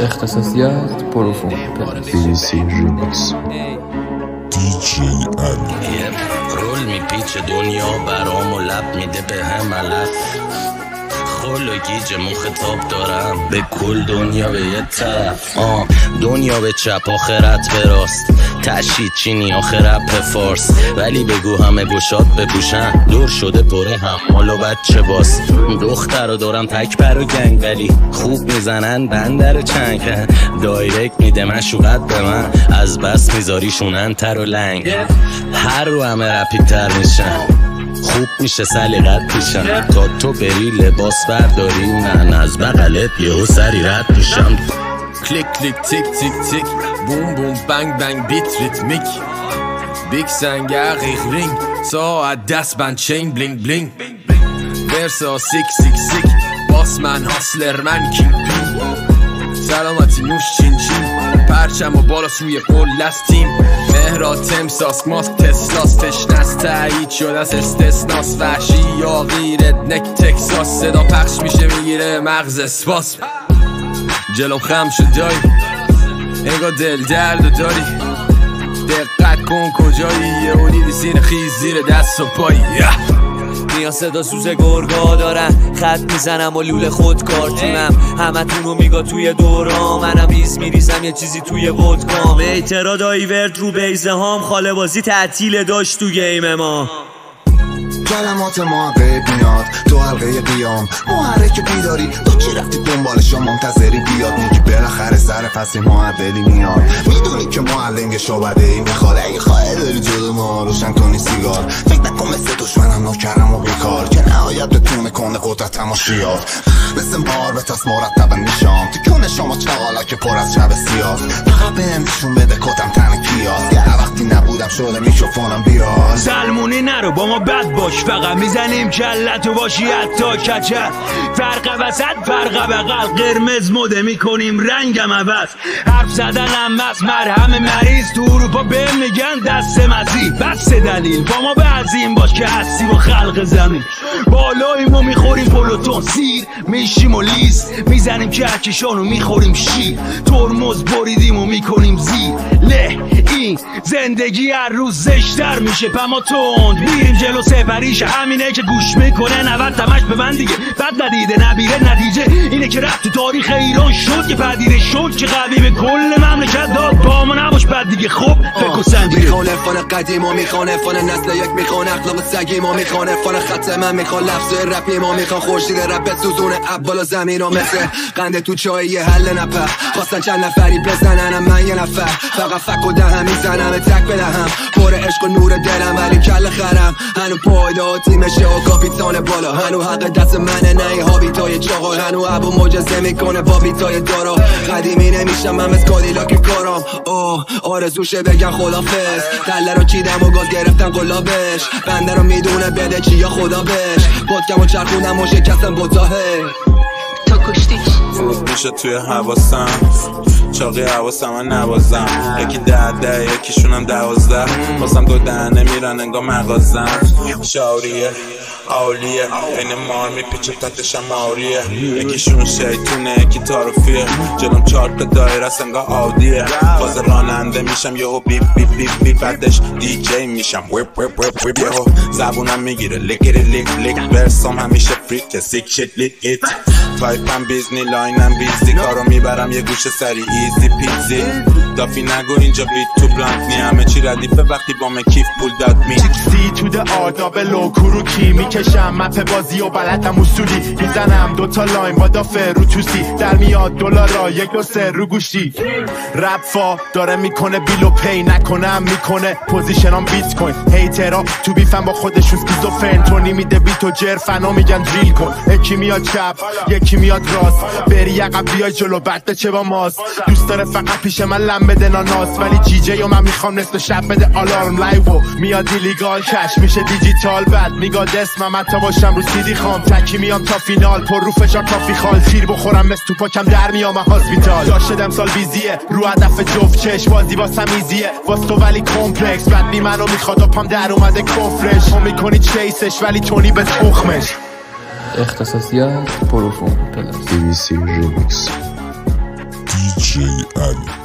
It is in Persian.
اختصاصیات پروفون BBC Remix DJ علی رول میپیچه دنیا برام و لب میده به هم علف خل و گیجمون خطاب دارم به کل دنیا به یه طرف دنیا به چپ آخرت به راست تشید چینی آخرت به فارس ولی بگو همه گشاد بپوشن دور شده پره حمال و بچه باست دختر رو دارم تک پر و گنگ ولی خوب میزنن بندر چنگ دایرکت میده مشوقت به من از بس میذاری شونن تر و لنگ هر رو همه رپیدتر میشن خوب میشه سلیقت پیشم تا تو بری لباس برداری نه از بغلت یهو سری رد میشم کلیک کلیک تیک تیک تیک بوم بوم بنگ بنگ بیت ریتمیک بیگ سنگر غیغ رینگ ساعت دست بند چین بلینگ بلینگ ورسا سیک سیک سیک باس من هاسلر من کینگ پینگ سلامتی نوش چین چین پرچم و بالا سوی قول لستیم مهرا تمساس ماسک تسلاس تشنست تایید شده از استثناس وحشی یا غیرت نک تکساس صدا پخش میشه میگیره مغز اسپاس جلوم خم شد جایی انگار دل درد داری دقت کن کجایی یه دیدی سین خیز زیر دست و پایی میان صدا سوز گرگا دارن خط میزنم و لوله خود کارتونم همه تونو میگا توی دورا منم ریز میریزم یه چیزی توی ودکام اعتراض آیورد رو بیزه هام خاله بازی تعطیل داشت تو گیم ما کلمات محقق میاد تو حلقه قیام محرک بیداری تو چی رفتی دنبالش منتظری بیاد میگی بالاخره سر پس معدلی میاد میدونی که معلم شعبده ای میخواد اگه خواهی داری جلو ما روشن کنی سیگار فکر نکن مثل دشمنم نوکرم و بیکار که نهایت بتونه کنه قدرت تماشیات مثل مار به تست مرتبا میشام تکون شما چاقالا که پر از شب سیاست فقط بهم نشون بده کتم تن کیاست یه وقتی نبودم شده میکروفونم بیاد سلمونی نرو با ما بد باش فقط میزنیم کلتو باشی حتی کچل فرق وسط فرق بغل قرمز مده میکنیم رنگم عوض حرف زدنم بس مرهم مریض تو اروپا بهم میگن دست مسیح بس دلیل با ما به عظیم باش که هستی با خلق زمین بالاییم و میخوریم پلوتون سیر میشیم و لیست میزنیم کهکشانو میخوریم شیر ترمز بریدیم و میکنیم زیر له این زندگی هر روز زشتر میشه پما تند میریم جلو سپریش همینه که گوش میکنه 90 تمش به من دیگه بد ندیده نبیره نتیجه اینه که رفت تو تاریخ ایران شد که پدیده شد که قوی به کل مملکت داد با ما نباش بد دیگه خب فکر و سنجیه میخوانه فان قدیم و میخوانه فان نسل یک میخوانه اخلاق سگی ما میخوانه فان خط من میخوان لفظ رپی ما میخوان خورشید رپ سوزونه بالا زمین و مثل قنده تو چای یه حل نپر خواستن چند نفری بزننم من یه نفر فقط فک و دهم میزنم تک بدهم پر عشق و نور دلم ولی کل خرم هنو پایدار تیمشه و کاپیتان بالا هنو حق دست منه نه هابیتای چاقال هنو ابو معجزه میکنه با بیتای دارا قدیمی نمیشم من مثل کادیلاک کارام آرزوشه بگن خدافظ تله رو چیدم و گاز گرفتم قلابش بنده رو میدونه بده چی یا خدا بش پادکم و چرخونم و شکستم بوتاهه تو کشتیش فروغ میشه توی حواسم چاقی حواسم من نوازم یکی 10 یکیشونم 12 واسم دو دهنه میرن انگار مغازم شاوریه عالیه این مار میپیچه تحتشم ماریه یکیشون شیطونه یکی تاروفیه جلوم 4 تا دایره است انگار عادیه باز راننده میشم یهو بیپ بیپ بیپ بیپ بعدش دی جی میشم ویپ ویپ ویپ ویپ یهو زبونم میگیره لیکیری لیک لیک برسام همیشه فریک سیک شیت لیک ایت وایپم بیزنی لاینم بیزی کارو میبرم یه گوشه سری ایزی پیزی دافی نگو اینجا بیت تو بلانک نی همه چی ردیفه وقتی با من کیف پول داد می چیکسی تو ده آداب لوکورو کی میکشم مپ بازی و بلدم اصولی میزنم 2 تا لاین با دافه رو توسی در میاد دلارا 1 2 3 رو گوشی رپ فا داره میکنه بیلو پی نکنم میکنه پوزیشنام بیت کوین هیترا تو بیفم با خودشون سکیزوفرن تونی میده بیت و جرفنا میگن دریل کن یکی میاد چپ یکی میاد راست بری عقب بیای جلو بعد چه با ماست دوست داره فقط پیش من لم بده ناناس ولی جی جی و من میخوام نصف شب بده آلارم لایو میاد ایلیگال کش میشه دیجیتال بعد میگاد اسمم حتی باشم رو سیدی خام تکی میام تا فینال پر رو فشار کافی خال تیر بخورم مثل تو پاکم در میام هاسپیتال داشتم سال بیزیه رو هدف جفت چش بازی واسم ایزیه واس تو ولی کمپلکس بعد بی منو میخواد و پام در اومده کفرش تو میکنی چیسش ولی تونی به تخمش اختصاصیات پروفون BBC Remix DJ DJ Ali.